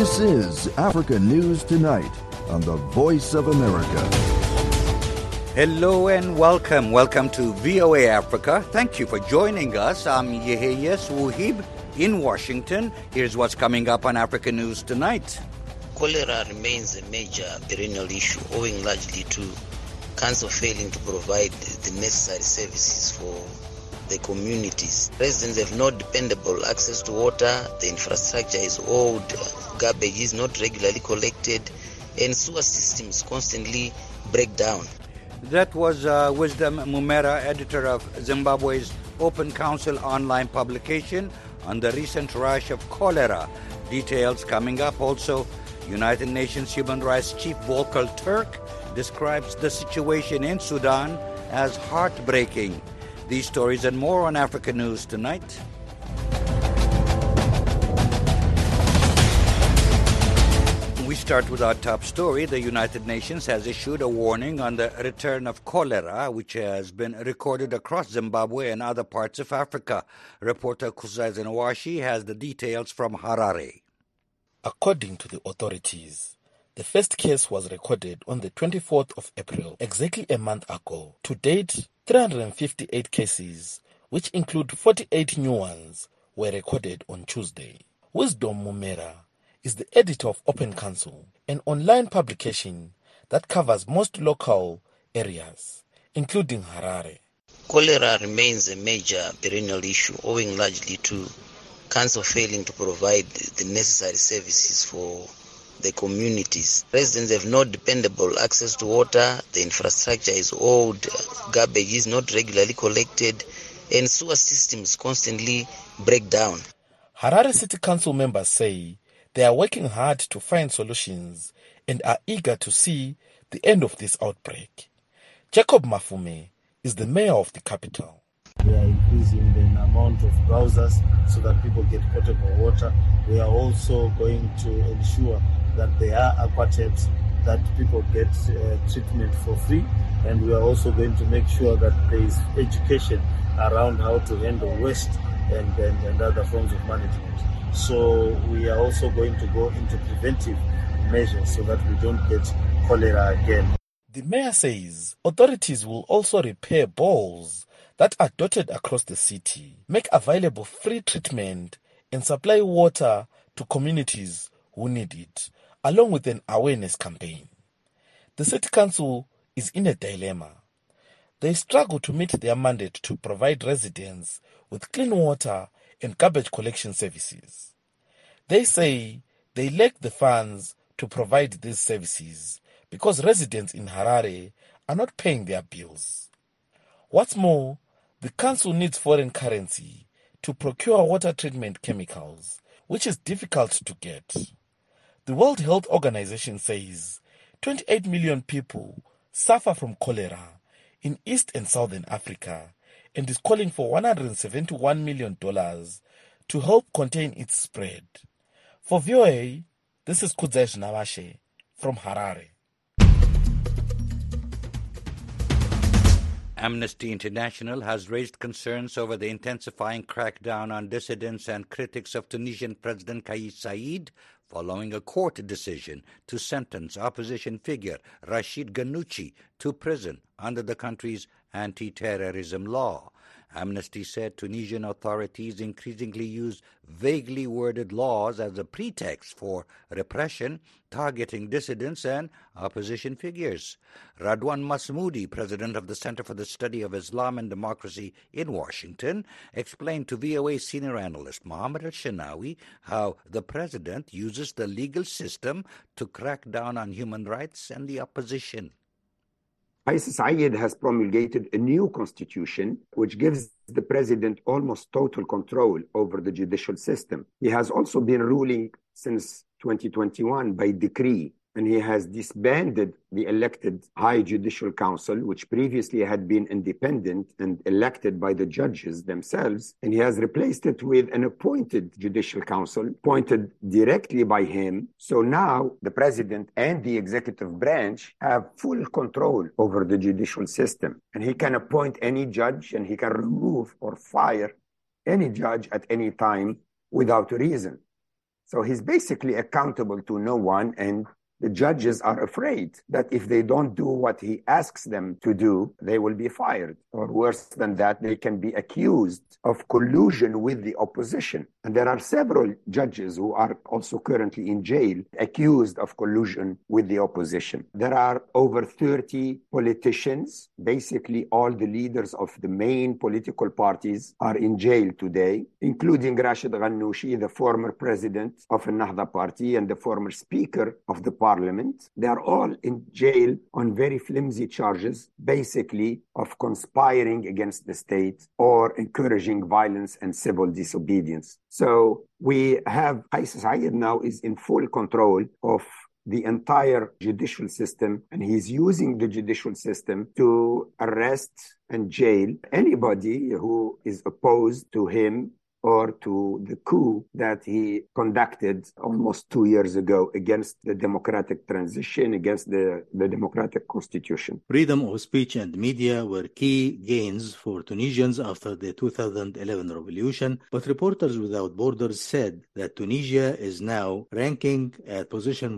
This is Africa News Tonight on the Voice of America. Hello and welcome. Welcome to VOA Africa. Thank you for joining us. I'm Yehia Swuhib in Washington. Here's what's coming up on Africa News Tonight. Cholera remains a major perennial issue, owing largely to council failing to provide the necessary services for the communities. Residents have no dependable access to water, the infrastructure is old, garbage is not regularly collected, and sewer systems constantly break down. That was Wisdom Mumera, editor of Zimbabwe's Open Council online publication on the recent rush of cholera. Details coming up. Also, United Nations Human Rights Chief Volker Turk describes the situation in Sudan as heartbreaking. These stories and more on Africa News Tonight. We start with our top story. The United Nations has issued a warning on the return of cholera, which has been recorded across Zimbabwe and other parts of Africa. Reporter Kusai Zenawashi has the details from Harare. According to the authorities, the first case was recorded on the 24th of April, exactly a month ago. To date, 358 cases, which include 48 new ones, were recorded on Tuesday. Wisdom Mumera is the editor of Open Council, an online publication that covers most local areas, including Harare. Cholera remains a major perennial issue, owing largely to council failing to provide the necessary services for the communities. Residents have no dependable access to water, the infrastructure is old, garbage is not regularly collected, and sewer systems constantly break down. Harare City Council members say they are working hard to find solutions and are eager to see the end of this outbreak. Jacob Mafume is the mayor of the capital. We are increasing the amount of browsers so that people get potable water. We are also going to ensure that there are aquataps that people get treatment for free, and we are also going to make sure that there is education around how to handle waste and other forms of management. So we are also going to go into preventive measures so that we don't get cholera again. The mayor says authorities will also repair boreholes that are dotted across the city, make available free treatment, and supply water to communities who need it, along with an awareness campaign. The city council is in a dilemma. They struggle to meet their mandate to provide residents with clean water and garbage collection services. They say they lack the funds to provide these services because residents in Harare are not paying their bills. What's more, the council needs foreign currency to procure water treatment chemicals, which is difficult to get. The World Health Organization says 28 million people suffer from cholera in East and Southern Africa and is calling for $171 million to help contain its spread. For VOA, this is Kudzai Nawashe from Harare. Amnesty International has raised concerns over the intensifying crackdown on dissidents and critics of Tunisian President Kais Saied following a court decision to sentence opposition figure Rachid Ghannouchi to prison under the country's anti-terrorism law. Amnesty said Tunisian authorities increasingly use vaguely worded laws as a pretext for repression, targeting dissidents and opposition figures. Radwan Masmoudi, president of the Center for the Study of Islam and Democracy in Washington, explained to VOA senior analyst Mohammed Al-Shanawi how the president uses the legal system to crack down on human rights and the opposition. Kais Saied has promulgated a new constitution which gives the president almost total control over the judicial system. He has also been ruling since 2021 by decree, and he has disbanded the elected High Judicial Council, which previously had been independent and elected by the judges themselves, and he has replaced it with an appointed Judicial Council, appointed directly by him. So now the president and the executive branch have full control over the judicial system, and he can appoint any judge, and he can remove or fire any judge at any time without reason. So he's basically accountable to no one, and the judges are afraid that if they don't do what he asks them to do, they will be fired. Or worse than that, they can be accused of collusion with the opposition. And there are several judges who are also currently in jail accused of collusion with the opposition. There are over 30 politicians, basically all the leaders of the main political parties are in jail today, including Rashid Ghannouchi, the former president of the Nahda party and the former speaker of the parliament. They are all in jail on very flimsy charges, basically of conspiring against the state or encouraging violence and civil disobedience. So we have Qais Said now is in full control of the entire judicial system, and he's using the judicial system to arrest and jail anybody who is opposed to him or to the coup that he conducted almost 2 years ago against the democratic transition, against the democratic constitution. Freedom of speech and media were key gains for Tunisians after the 2011 revolution, but Reporters Without Borders said that Tunisia is now ranking at position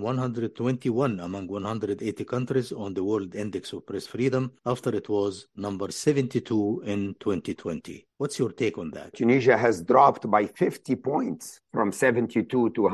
121 among 180 countries on the World Index of Press Freedom after it was number 72 in 2020. What's your take on that? Tunisia has dropped by 50 points from 72 to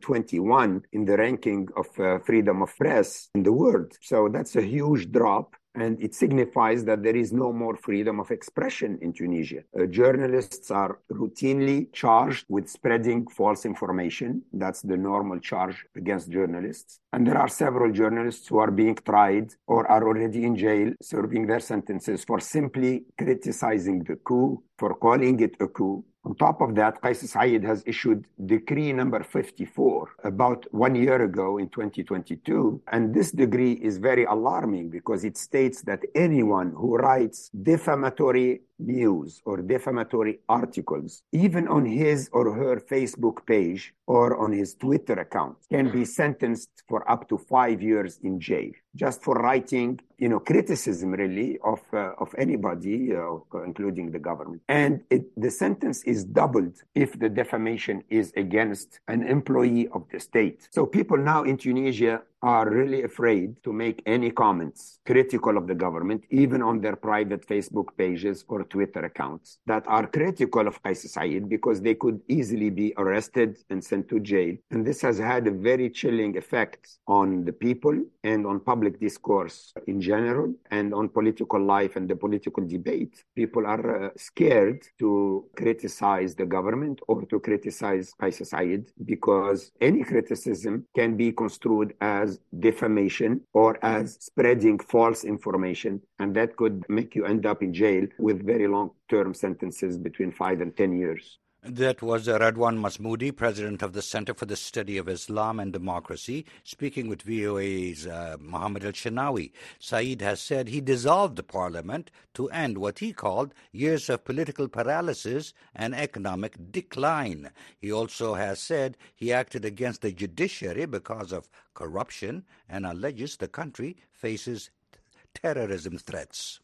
121 in the ranking of freedom of press in the world. So that's a huge drop. And it signifies that there is no more freedom of expression in Tunisia. Journalists are routinely charged with spreading false information. That's the normal charge against journalists. And there are several journalists who are being tried or are already in jail, serving their sentences for simply criticizing the coup, for calling it a coup. On top of that, Qais Said has issued decree number 54 about 1 year ago in 2022. And this decree is very alarming because it states that anyone who writes defamatory news or defamatory articles, even on his or her Facebook page or on his Twitter account, can be sentenced for up to 5 years in jail, just for writing, criticism really of anybody, including the government. And the sentence is doubled if the defamation is against an employee of the state. So people now in Tunisia are really afraid to make any comments critical of the government, even on their private Facebook pages or Twitter accounts that are critical of Qais Said, because they could easily be arrested and sent to jail. And this has had a very chilling effect on the people and on public discourse in general and on political life and the political debate. People are scared to criticize the government or to criticize Qais Said because any criticism can be construed as defamation or as spreading false information, and that could make you end up in jail with very long-term sentences between 5 and 10 years. That was Radwan Masmoudi, president of the Center for the Study of Islam and Democracy, speaking with VOA's Mohammed El-Shinawi. Said has said he dissolved the parliament to end what he called years of political paralysis and economic decline. He also has said he acted against the judiciary because of corruption and alleges the country faces terrorism threats.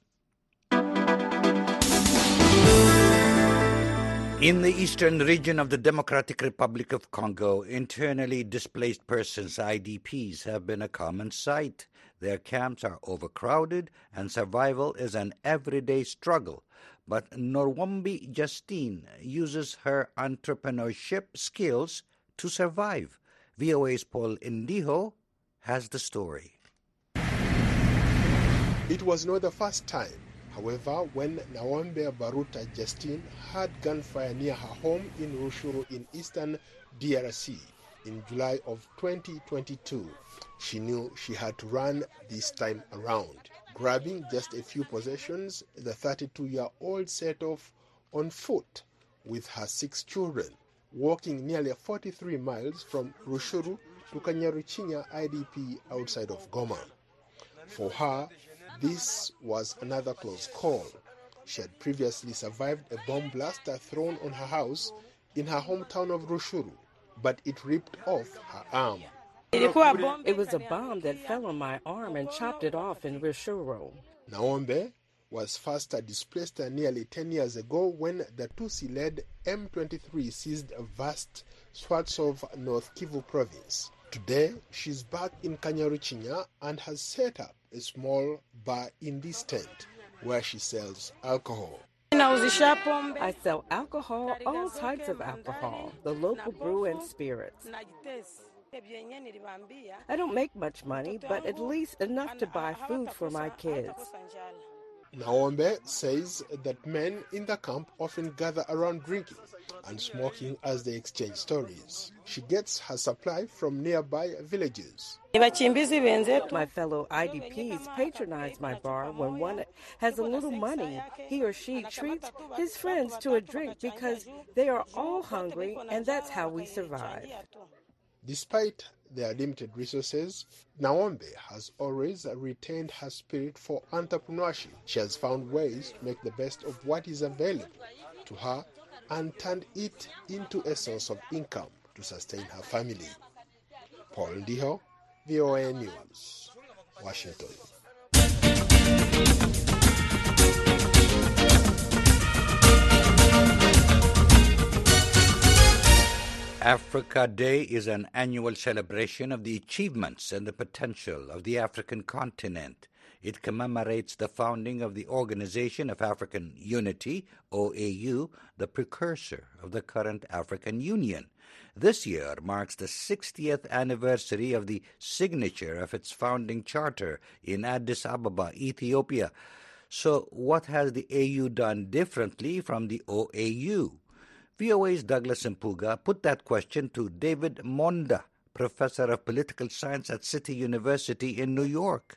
In the eastern region of the Democratic Republic of Congo, internally displaced persons, IDPs, have been a common sight. Their camps are overcrowded and survival is an everyday struggle. But Norwombi Justine uses her entrepreneurship skills to survive. VOA's Paul Indiho has the story. It was not the first time. However, when Nawambe Baruta Justine heard gunfire near her home in Rushuru in eastern DRC in July of 2022, she knew she had to run this time around. Grabbing just a few possessions, the 32-year-old set off on foot with her 6 children, walking nearly 43 miles from Rushuru to Kanyaruchinya IDP outside of Goma. For her, this was another close call. She had previously survived a bomb blast thrown on her house in her hometown of Rushuru, but it ripped off her arm. It was a bomb that fell on my arm and chopped it off in Rushuru. Nawambe was first displaced nearly 10 years ago when the Tutsi-led M23 seized vast swaths of North Kivu province. Today, she's back in Kanyaruchinya and has set up a small bar in this tent where she sells alcohol. I sell alcohol, all types of alcohol, the local brew and spirits. I don't make much money, but at least enough to buy food for my kids. Naombe says that men in the camp often gather around drinking and smoking as they exchange stories. She gets her supply from nearby villages. My fellow IDPs patronize my bar when one has a little money. He or she treats his friends to a drink because they are all hungry, and that's how we survive. Despite their limited resources, Naombe has always retained her spirit for entrepreneurship. She has found ways to make the best of what is available to her and turned it into a source of income to sustain her family. Paul Ndiho, VOA News, Washington. Africa Day is an annual celebration of the achievements and the potential of the African continent. It commemorates the founding of the Organization of African Unity, OAU, the precursor of the current African Union. This year marks the 60th anniversary of the signature of its founding charter in Addis Ababa, Ethiopia. So what has the AU done differently from the OAU? VOA's Douglas Mpuga put that question to David Monda, professor of political science at City University in New York.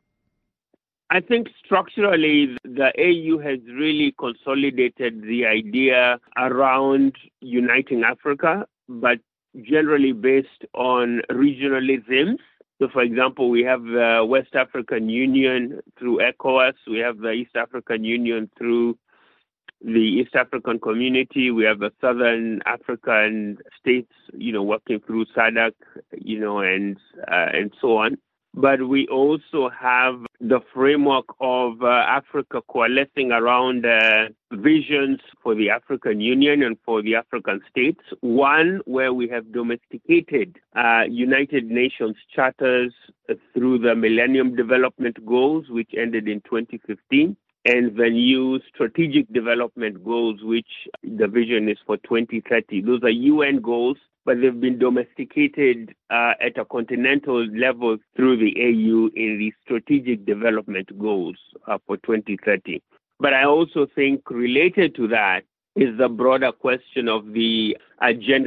I think structurally the AU has really consolidated the idea around uniting Africa, but generally based on regionalisms. So, for example, we have the West African Union through ECOWAS, we have the East African Union through the East African Community, we have the Southern African states, working through SADC, and so on. But we also have the framework of Africa coalescing around visions for the African Union and for the African states. One where we have domesticated United Nations charters through the Millennium Development Goals, which ended in 2015. And the new Strategic Development Goals, which the vision is for 2030. Those are UN goals, but they've been domesticated at a continental level through the AU in the Strategic Development Goals for 2030. But I also think related to that is the broader question of the Agenda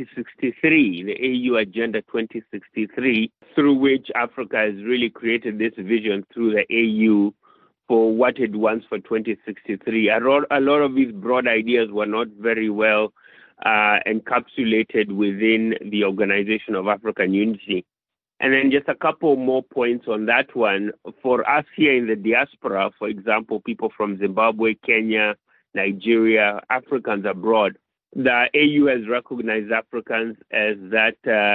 2063, the AU Agenda 2063, through which Africa has really created this vision through the AU for what it wants for 2063. A lot of these broad ideas were not very well encapsulated within the Organization of African Unity. And then just a couple more points on that one. For us here in the diaspora, for example, people from Zimbabwe, Kenya, Nigeria, Africans abroad, the AU has recognized Africans as that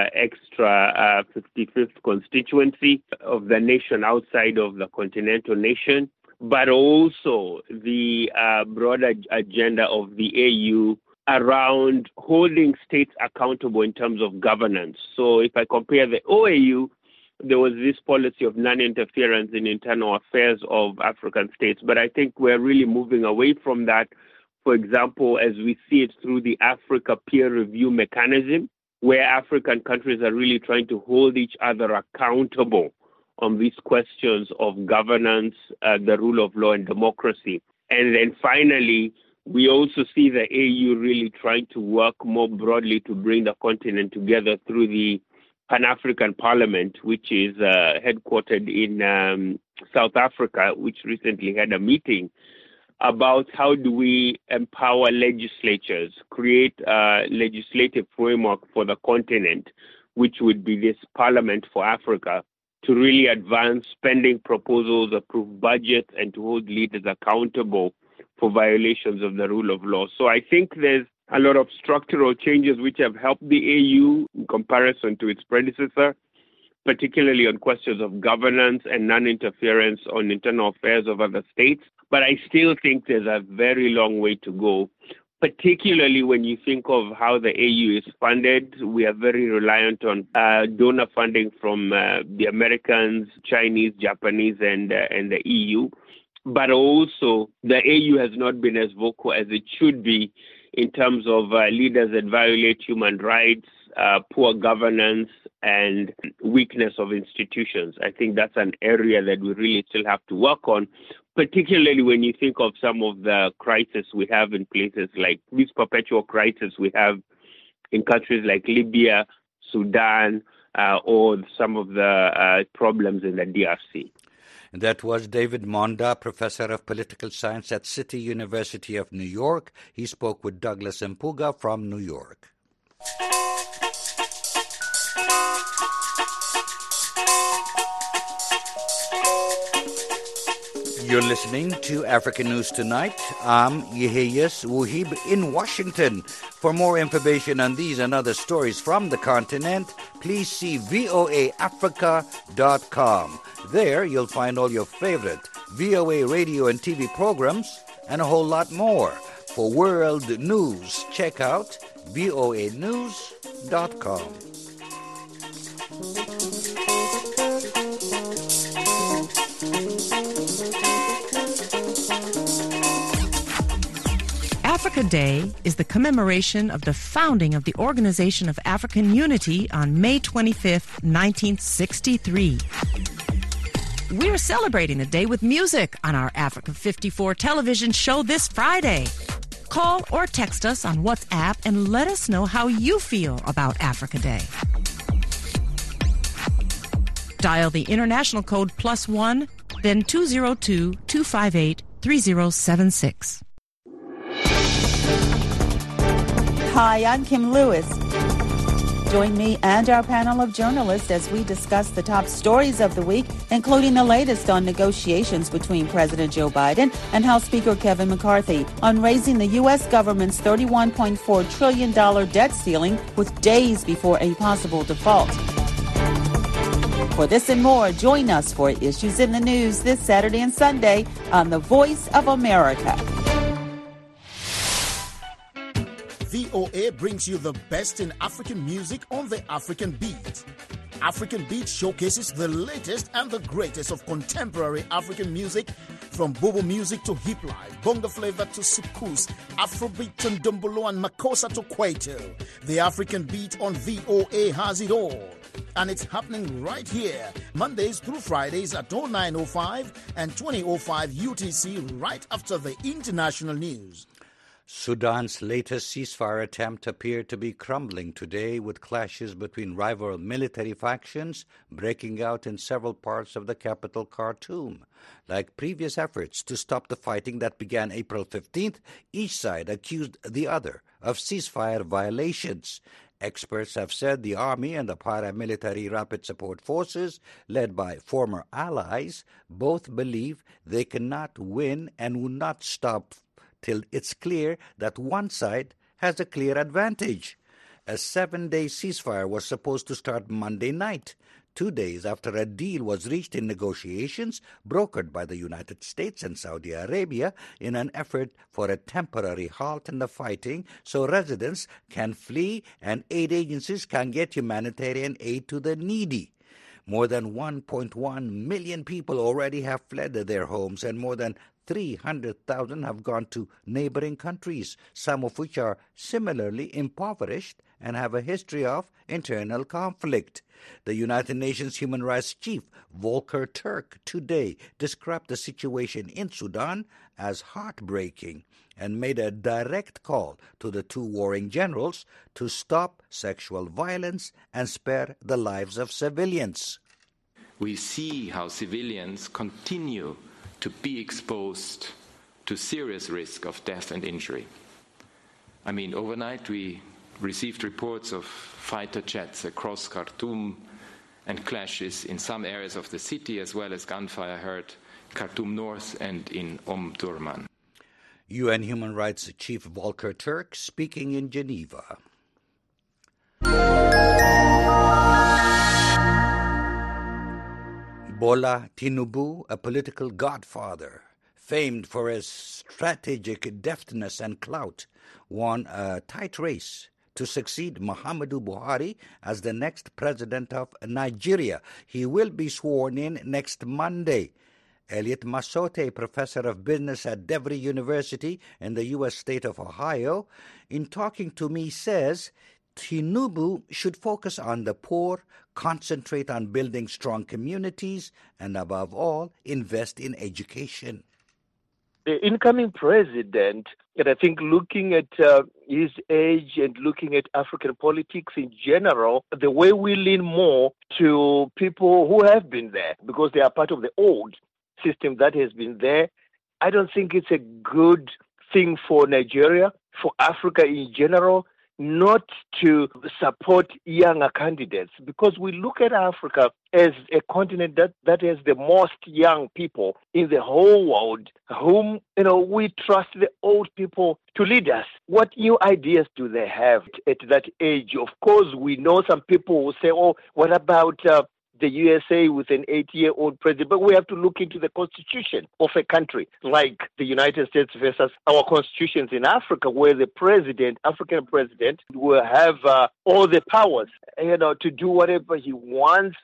extra 55th constituency of the nation outside of the continental nation, but also the broader agenda of the AU around holding states accountable in terms of governance. So if I compare the OAU, there was this policy of non-interference in internal affairs of African states, but I think we're really moving away from that. For example, as we see it through the Africa peer review mechanism, where African countries are really trying to hold each other accountable on these questions of governance, the rule of law, and democracy. And then finally, we also see the AU really trying to work more broadly to bring the continent together through the Pan-African Parliament, which is headquartered in South Africa, which recently had a meeting about how do we empower legislatures, create a legislative framework for the continent, which would be this Parliament for Africa, to really advance spending proposals, approve budgets, and to hold leaders accountable for violations of the rule of law. So I think there's a lot of structural changes which have helped the AU in comparison to its predecessor, particularly on questions of governance and non-interference on internal affairs of other states. But I still think there's a very long way to go, particularly when you think of how the AU is funded. We are very reliant on donor funding from the Americans, Chinese, Japanese, and the EU. But also, the AU has not been as vocal as it should be in terms of leaders that violate human rights, poor governance, and weakness of institutions. I think that's an area that we really still have to work on, particularly when you think of some of the crises we have in places like this perpetual crisis we have in countries like Libya, Sudan, or some of the problems in the DRC. That was David Monda, professor of political science at City University of New York. He spoke with Douglas Mpuga from New York. You're listening to African News Tonight. I'm Yeheyes Wuhib in Washington. For more information on these and other stories from the continent, please see voaafrica.com. There you'll find all your favorite VOA radio and TV programs and a whole lot more. For world news, check out voanews.com. Africa Day is the commemoration of the founding of the Organization of African Unity on May 25th, 1963. We're celebrating the day with music on our Africa 54 television show this Friday. Call or text us on WhatsApp and let us know how you feel about Africa Day. Dial the international code +1, then 202-258-3076. Hi, I'm Kim Lewis. Join me and our panel of journalists as we discuss the top stories of the week, including the latest on negotiations between President Joe Biden and House Speaker Kevin McCarthy on raising the U.S. government's $31.4 trillion debt ceiling with days before a possible default. For this and more, join us for Issues in the News this Saturday and Sunday on The Voice of America. VOA brings you the best in African music on the African Beat. African Beat showcases the latest and the greatest of contemporary African music, from Bobo music to hip life, bongo flavor to soukous, Afrobeat to ndombolo and makossa to kwaito. The African Beat on VOA has it all. And it's happening right here, Mondays through Fridays at 09:05 and 20:05 UTC, right after the international news. Sudan's latest ceasefire attempt appeared to be crumbling today, with clashes between rival military factions breaking out in several parts of the capital, Khartoum. Like previous efforts to stop the fighting that began April 15th, each side accused the other of ceasefire violations. Experts have said the army and the paramilitary rapid support forces, led by former allies, both believe they cannot win and will not stop till it's clear that one side has a clear advantage. A 7-day ceasefire was supposed to start Monday night, 2 days after a deal was reached in negotiations brokered by the United States and Saudi Arabia in an effort for a temporary halt in the fighting so residents can flee and aid agencies can get humanitarian aid to the needy. More than 1.1 million people already have fled their homes, and more than 300,000 have gone to neighboring countries, some of which are similarly impoverished and have a history of internal conflict. The United Nations Human Rights Chief, Volker Turk, today described the situation in Sudan as heartbreaking and made a direct call to the two warring generals to stop sexual violence and spare the lives of civilians. We see how civilians continue to be exposed to serious risk of death and injury. I mean, overnight we received reports of fighter jets across Khartoum and clashes in some areas of the city, as well as gunfire heard Khartoum North and in Durman. UN Human Rights Chief Volker Turk speaking in Geneva. Bola Tinubu, a political godfather, famed for his strategic deftness and clout, won a tight race to succeed Muhammadu Buhari as the next president of Nigeria. He will be sworn in next Monday. Elliot Masote, professor of business at DeVry University in the U.S. state of Ohio, in talking to me says Tinubu should focus on the poor, concentrate on building strong communities, and above all, invest in education. The incoming president, and I think looking at his age and looking at African politics in general, the way we lean more to people who have been there because they are part of the old system that has been there, I don't think it's a good thing for Nigeria, for Africa in general, not to support younger candidates, because we look at Africa as a continent that has the most young people in the whole world, whom, we trust the old people to lead us. What new ideas do they have at that age? Of course, we know some people will say, what about the USA with an 80-year-old president? But we have to look into the constitution of a country like the United States versus our constitutions in Africa, where the African president, will have all the powers, to do whatever he wants.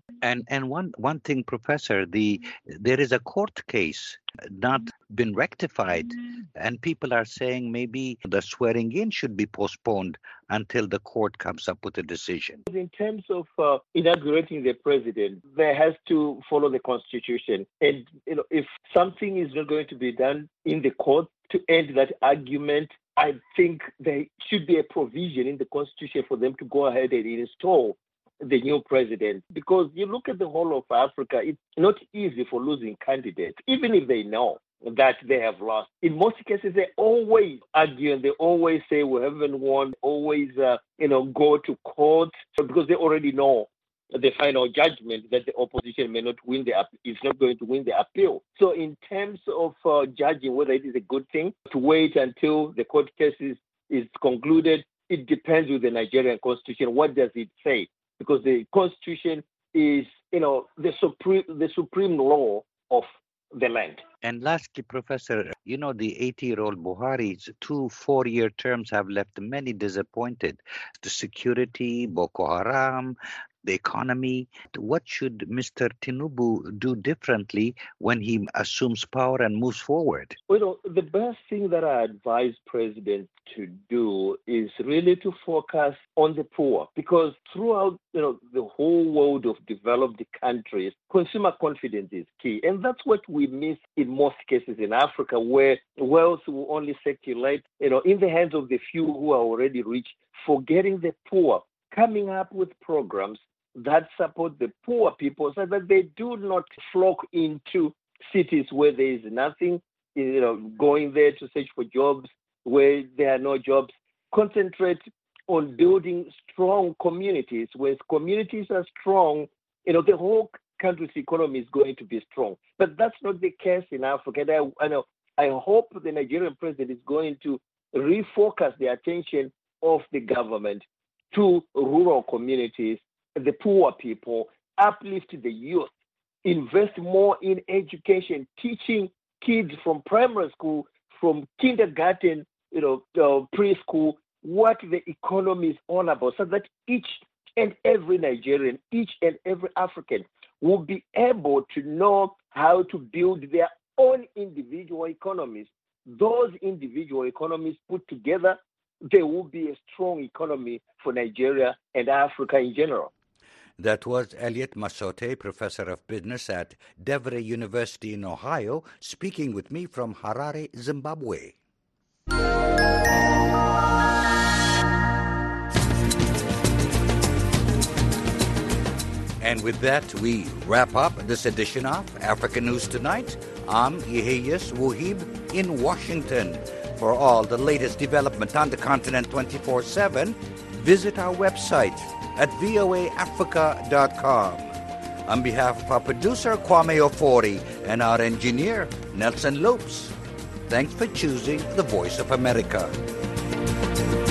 And one thing, Professor, there is a court case not been rectified, and people are saying maybe the swearing in should be postponed until the court comes up with a decision. In terms of inaugurating the president, there has to follow the constitution. And if something is not going to be done in the court to end that argument, I think there should be a provision in the constitution for them to go ahead and install the new president. Because you look at the whole of Africa, it's not easy for losing candidates, even if they know that they have lost. In most cases, they always argue and they always say we haven't won, always go to court, because they already know the final judgment that the opposition may not win is not going to win the appeal. So in terms of judging whether it is a good thing to wait until the court case is concluded, it depends with the Nigerian constitution. What does it say? Because the constitution is, the supreme law of the land. And lastly, Professor, the 80-year-old Buhari's 2 4-year terms have left many disappointed. The security, Boko Haram, the economy. What should Mr. Tinubu do differently when he assumes power and moves forward? Well, the best thing that I advise presidents to do is really to focus on the poor, because throughout the whole world of developed countries, consumer confidence is key. And that's what we miss in most cases in Africa, where wealth will only circulate in the hands of the few who are already rich, forgetting the poor. Coming up with programs that support the poor people so that they do not flock into cities where there is nothing, going there to search for jobs where there are no jobs. Concentrate on building strong communities. Where communities are strong, the whole country's economy is going to be strong. But that's not the case in Africa. And I hope the Nigerian president is going to refocus the attention of the government to rural communities, the poor people, uplift the youth, invest more in education, teaching kids from primary school, from kindergarten, preschool, what the economy is all about, so that each and every Nigerian, each and every African will be able to know how to build their own individual economies. Those individual economies put together, there will be a strong economy for Nigeria and Africa in general. That was Elliot Masote, professor of business at DeVry University in Ohio, speaking with me from Harare, Zimbabwe. And with that, we wrap up this edition of African News Tonight. I'm Yeheyes Wuhib in Washington. For all the latest development on the continent 24/7, visit our website at voaafrica.com. On behalf of our producer, Kwame Ofori, and our engineer, Nelson Lopes, thanks for choosing the Voice of America.